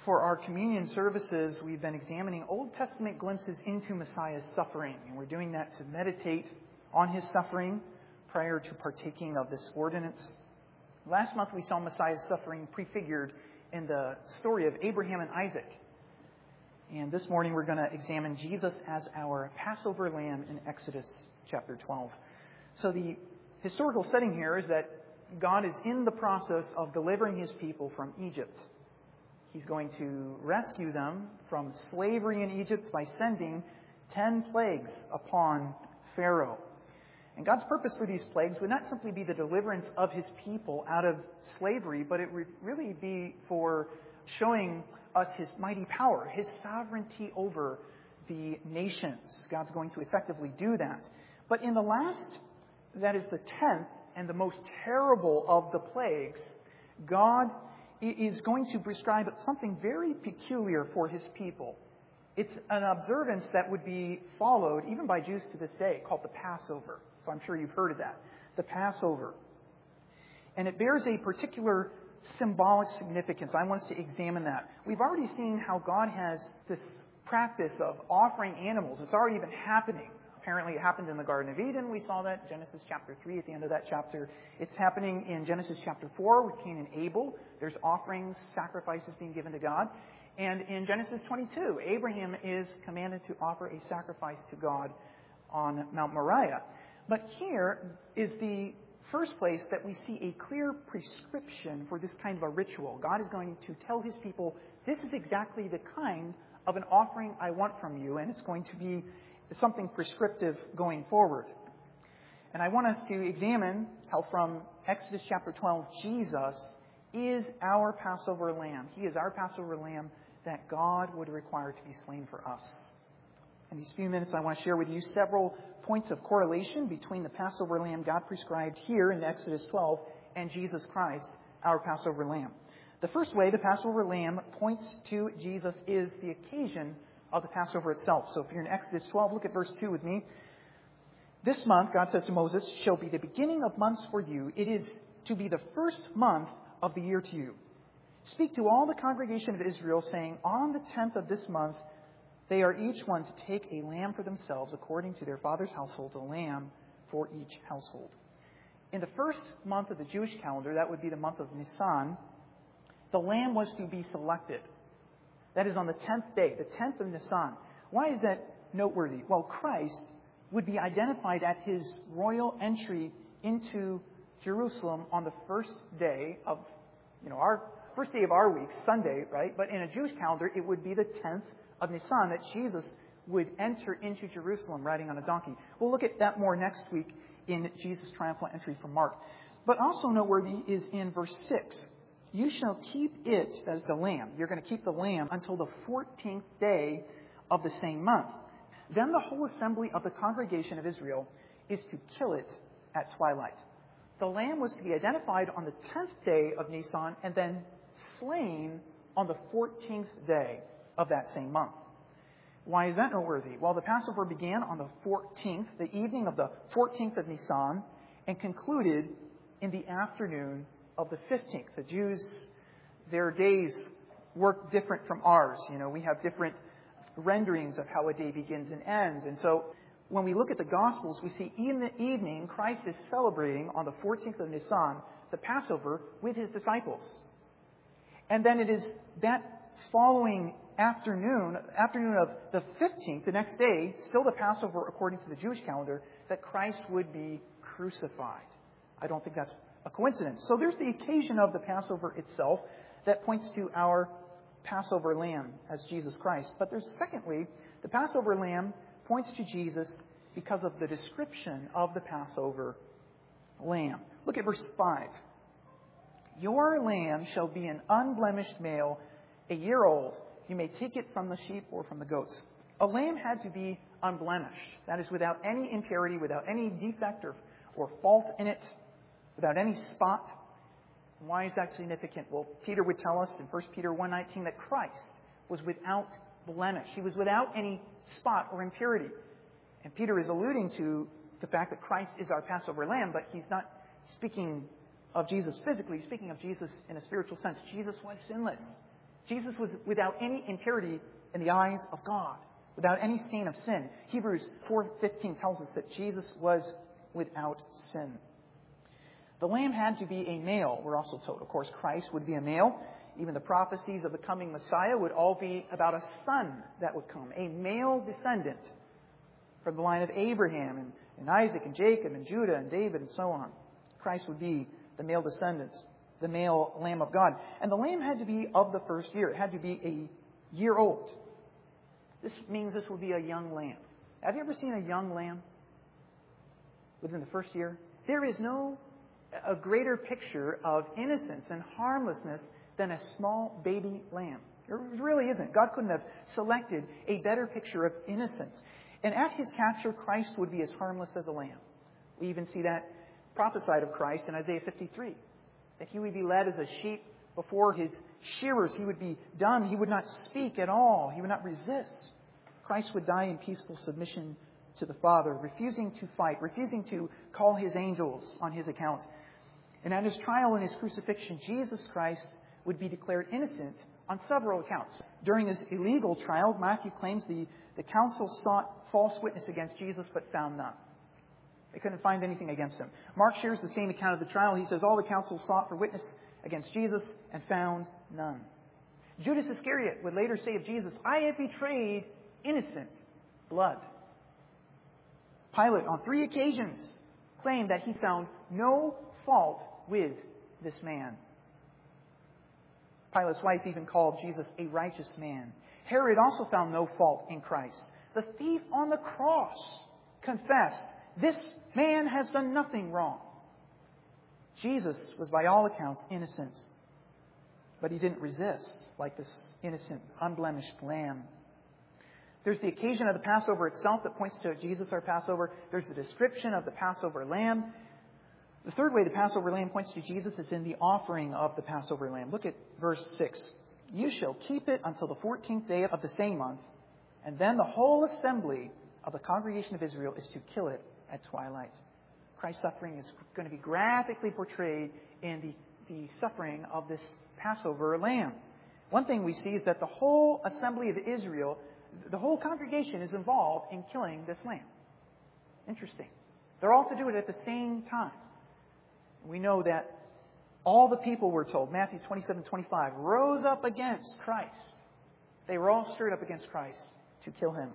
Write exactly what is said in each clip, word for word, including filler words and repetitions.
For our communion services, we've been examining Old Testament glimpses into Messiah's suffering, and we're doing that to meditate on his suffering prior to partaking of this ordinance. Last month we saw Messiah's suffering prefigured in the story of Abraham and Isaac. And this morning we're going to examine Jesus as our Passover lamb in Exodus chapter twelve. So the historical setting here is that God is in the process of delivering his people from Egypt. He's going to rescue them from slavery in Egypt by sending ten plagues upon Pharaoh. And God's purpose for these plagues would not simply be the deliverance of his people out of slavery, but it would really be for showing us his mighty power, his sovereignty over the nations. God's going to effectively do that. But in the last, that is the tenth and the most terrible of the plagues, God is going to prescribe something very peculiar for his people. It's an observance that would be followed even by Jews to this day, called the Passover. So I'm sure you've heard of that, the Passover. And it bears a particular symbolic significance. I want us to examine that. We've already seen how God has this practice of offering animals. It's already been happening. Apparently it happened in the Garden of Eden. We saw that, Genesis chapter three at the end of that chapter. It's happening in Genesis chapter four with Cain and Abel. There's offerings, sacrifices being given to God. And in Genesis twenty-two, Abraham is commanded to offer a sacrifice to God on Mount Moriah. But here is the first place that we see a clear prescription for this kind of a ritual. God is going to tell his people, this is exactly the kind of an offering I want from you, and it's going to be something prescriptive going forward. And I want us to examine how from Exodus chapter twelve, Jesus is our Passover lamb. He is our Passover lamb that God would require to be slain for us. In these few minutes, I want to share with you several points of correlation between the Passover lamb God prescribed here in Exodus twelve and Jesus Christ, our Passover lamb. The first way the Passover lamb points to Jesus is the occasion of the Passover itself. So if you're in Exodus twelve, look at verse two with me. This month, God says to Moses, shall be the beginning of months for you. It is to be the first month of the year to you. Speak to all the congregation of Israel, saying, on the tenth of this month, they are each one to take a lamb for themselves according to their father's household, a lamb for each household. In the first month of the Jewish calendar, that would be the month of Nisan, the lamb was to be selected. That is on the tenth day, the tenth of Nisan. Why is that noteworthy? Well, Christ would be identified at his royal entry into Jerusalem on the first day of, you know, our first day of our week, Sunday, right? But in a Jewish calendar, it would be the tenth of Nisan that Jesus would enter into Jerusalem riding on a donkey. We'll look at that more next week in Jesus' triumphal entry from Mark. But also noteworthy is in verse six. You shall keep it as the lamb. You're going to keep the lamb until the fourteenth day of the same month. Then the whole assembly of the congregation of Israel is to kill it at twilight. The lamb was to be identified on the tenth day of Nisan and then slain on the fourteenth day of that same month. Why is that noteworthy? Well, the Passover began on the fourteenth, the evening of the fourteenth of Nisan, and concluded in the afternoon of the fifteenth. The Jews, their days work different from ours. You know, we have different renderings of how a day begins and ends. And so when we look at the Gospels, we see in the evening, Christ is celebrating on the fourteenth of Nisan, the Passover, with his disciples. And then it is that following afternoon, afternoon of the fifteenth, the next day, still the Passover according to the Jewish calendar, that Christ would be crucified. I don't think that's a coincidence. So there's the occasion of the Passover itself that points to our Passover lamb as Jesus Christ. But there's secondly, the Passover lamb points to Jesus because of the description of the Passover lamb. Look at verse five. Your lamb shall be an unblemished male, a year old. You may take it from the sheep or from the goats. A lamb had to be unblemished. That is, without any impurity, without any defect or, or fault in it, without any spot. Why is that significant? Well, Peter would tell us in First Peter one nineteen that Christ was without blemish. He was without any spot or impurity. And Peter is alluding to the fact that Christ is our Passover lamb, but he's not speaking of Jesus physically. He's speaking of Jesus in a spiritual sense. Jesus was sinless. Jesus was without any impurity in the eyes of God, without any stain of sin. Hebrews four fifteen tells us that Jesus was without sin. The lamb had to be a male, we're also told. Of course, Christ would be a male. Even the prophecies of the coming Messiah would all be about a son that would come, a male descendant from the line of Abraham and, and Isaac and Jacob and Judah and David and so on. Christ would be the male descendants, the male Lamb of God. And the lamb had to be of the first year. It had to be a year old. This means this would be a young lamb. Have you ever seen a young lamb within the first year? There is no a greater picture of innocence and harmlessness than a small baby lamb. There really isn't. God couldn't have selected a better picture of innocence. And at His capture, Christ would be as harmless as a lamb. We even see that prophesied of Christ in Isaiah fifty-three. That He would be led as a sheep before His shearers. He would be dumb. He would not speak at all. He would not resist. Christ would die in peaceful submission to the Father, refusing to fight, refusing to call His angels on His account. And at His trial and His crucifixion, Jesus Christ would be declared innocent on several accounts. During His illegal trial, Matthew claims the, the council sought false witness against Jesus but found none. They couldn't find anything against Him. Mark shares the same account of the trial. He says all the council sought for witness against Jesus and found none. Judas Iscariot would later say of Jesus, I have betrayed innocent blood. Pilate, on three occasions, claimed that he found no fault with this man. Pilate's wife even called Jesus a righteous man. Herod also found no fault in Christ. The thief on the cross confessed, this man has done nothing wrong. Jesus was by all accounts innocent, but He didn't resist like this innocent, unblemished lamb. There's the occasion of the Passover itself that points to Jesus, our Passover. There's the description of the Passover lamb. The third way the Passover lamb points to Jesus is in the offering of the Passover lamb. Look at verse six. You shall keep it until the fourteenth day of the same month, and then the whole assembly of the congregation of Israel is to kill it at twilight. Christ's suffering is going to be graphically portrayed in the, the suffering of this Passover lamb. One thing we see is that the whole assembly of Israel, the whole congregation is involved in killing this lamb. Interesting. They're all to do it at the same time. We know that all the people, we're told, Matthew twenty-seven twenty-five, rose up against Christ. They were all stirred up against Christ to kill Him.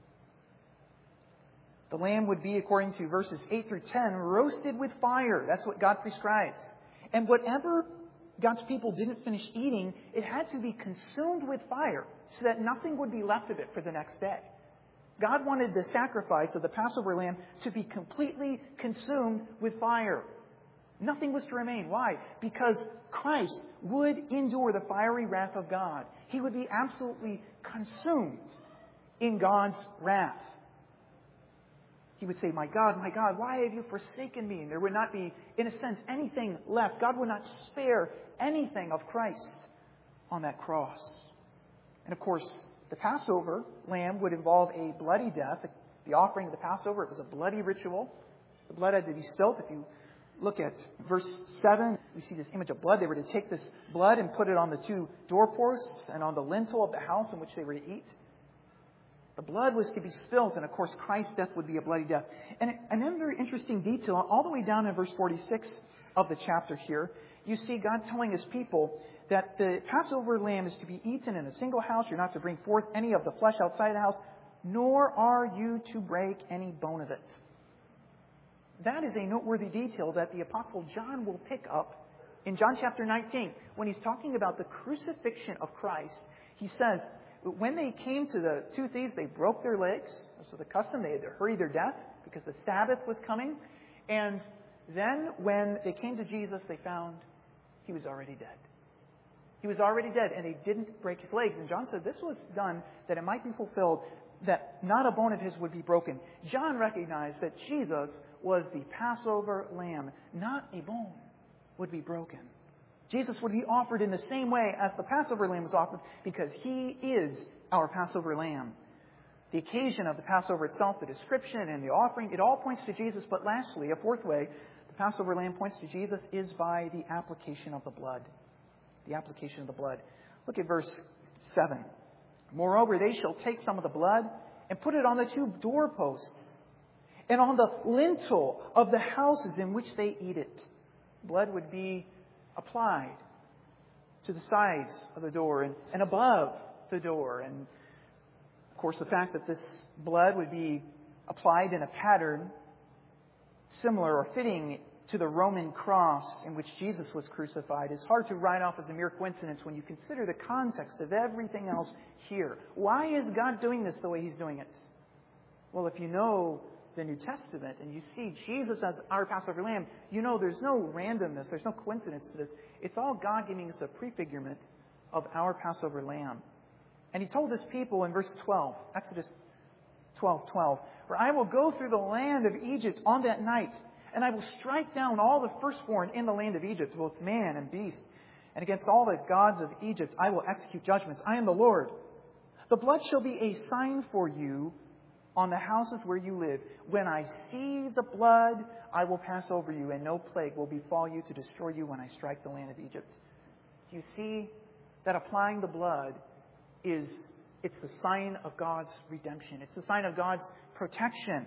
The lamb would be, according to verses eight through ten, roasted with fire. That's what God prescribes. And whatever God's people didn't finish eating, it had to be consumed with fire so that nothing would be left of it for the next day. God wanted the sacrifice of the Passover lamb to be completely consumed with fire. Nothing was to remain. Why? Because Christ would endure the fiery wrath of God. He would be absolutely consumed in God's wrath. He would say, my God, my God, why have you forsaken me? And there would not be, in a sense, anything left. God would not spare anything of Christ on that cross. And of course, the Passover lamb would involve a bloody death. The offering of the Passover, it was a bloody ritual. The blood had to be spilt. If you look at verse seven, we see this image of blood. They were to take this blood and put it on the two doorposts and on the lintel of the house in which they were to eat. The blood was to be spilt, and of course Christ's death would be a bloody death. And another interesting detail, all the way down in verse forty-six of the chapter here, you see God telling His people that the Passover lamb is to be eaten in a single house. You're not to bring forth any of the flesh outside the house, nor are you to break any bone of it. That is a noteworthy detail that the Apostle John will pick up in John chapter nineteen. When he's talking about the crucifixion of Christ, he says, when they came to the two thieves, they broke their legs. So the custom, they had to hurry their death because the Sabbath was coming. And then when they came to Jesus, they found He was already dead. He was already dead, and they didn't break His legs. And John said this was done that it might be fulfilled, that not a bone of His would be broken. John recognized that Jesus was the Passover lamb. Not a bone would be broken. Jesus would be offered in the same way as the Passover lamb was offered because He is our Passover lamb. The occasion of the Passover itself, the description and the offering, it all points to Jesus. But lastly, a fourth way the Passover lamb points to Jesus is by the application of the blood. The application of the blood. Look at verse seven. Moreover, they shall take some of the blood and put it on the two doorposts and on the lintel of the houses in which they eat it. Blood would be applied to the sides of the door and, and above the door. And, of course, the fact that this blood would be applied in a pattern similar or fitting to the Roman cross in which Jesus was crucified is hard to write off as a mere coincidence when you consider the context of everything else here. Why is God doing this the way He's doing it? Well, if you know the New Testament and you see Jesus as our Passover lamb, you know there's no randomness, there's no coincidence to this. It's all God giving us a prefigurement of our Passover lamb. And He told His people in verse twelve, Exodus twelve twelve, "For I will go through the land of Egypt on that night, and I will strike down all the firstborn in the land of Egypt, both man and beast. And against all the gods of Egypt I will execute judgments. I am the Lord. The blood shall be a sign for you on the houses where you live. When I see the blood, I will pass over you, and no plague will befall you to destroy you when I strike the land of Egypt." Do you see that applying the blood is, it's the sign of God's redemption. It's the sign of God's protection.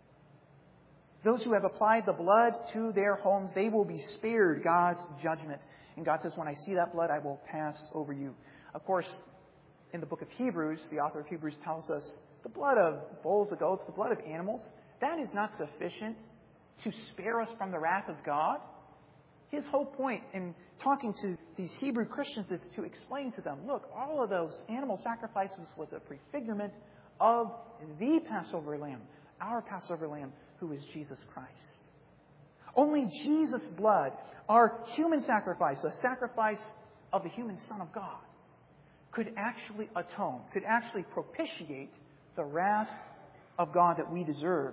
Those who have applied the blood to their homes, they will be spared God's judgment. And God says, when I see that blood, I will pass over you. Of course, in the book of Hebrews, the author of Hebrews tells us the blood of bulls, of goats, the blood of animals, that is not sufficient to spare us from the wrath of God. His whole point in talking to these Hebrew Christians is to explain to them, look, all of those animal sacrifices was a prefigurement of the Passover lamb, our Passover lamb, who is Jesus Christ. Only Jesus' blood, our human sacrifice, the sacrifice of the human Son of God, could actually atone, could actually propitiate the wrath of God that we deserve.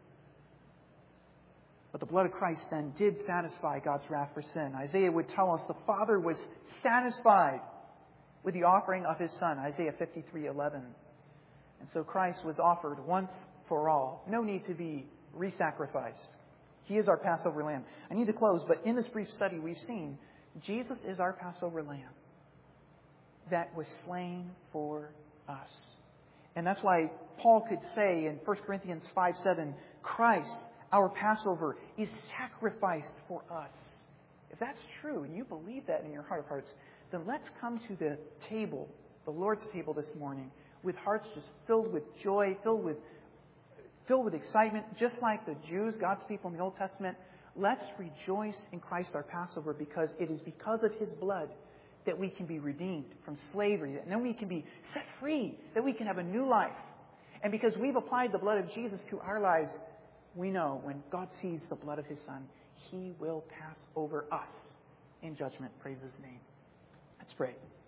But the blood of Christ then did satisfy God's wrath for sin. Isaiah would tell us the Father was satisfied with the offering of His Son, Isaiah fifty-three eleven. And so Christ was offered once for all. No need to be re-sacrificed. He is our Passover lamb. I need to close, but in this brief study we've seen Jesus is our Passover lamb that was slain for us. And that's why Paul could say in First Corinthians five seven, Christ, our Passover, is sacrificed for us. If that's true, and you believe that in your heart of hearts, then let's come to the table, the Lord's table this morning, with hearts just filled with joy, filled with filled with excitement, just like the Jews, God's people in the Old Testament. Let's rejoice in Christ our Passover, because it is because of His blood that we can be redeemed from slavery, and then we can be set free, that we can have a new life. And because we've applied the blood of Jesus to our lives, we know when God sees the blood of His Son, He will pass over us in judgment. Praise His name. Let's pray.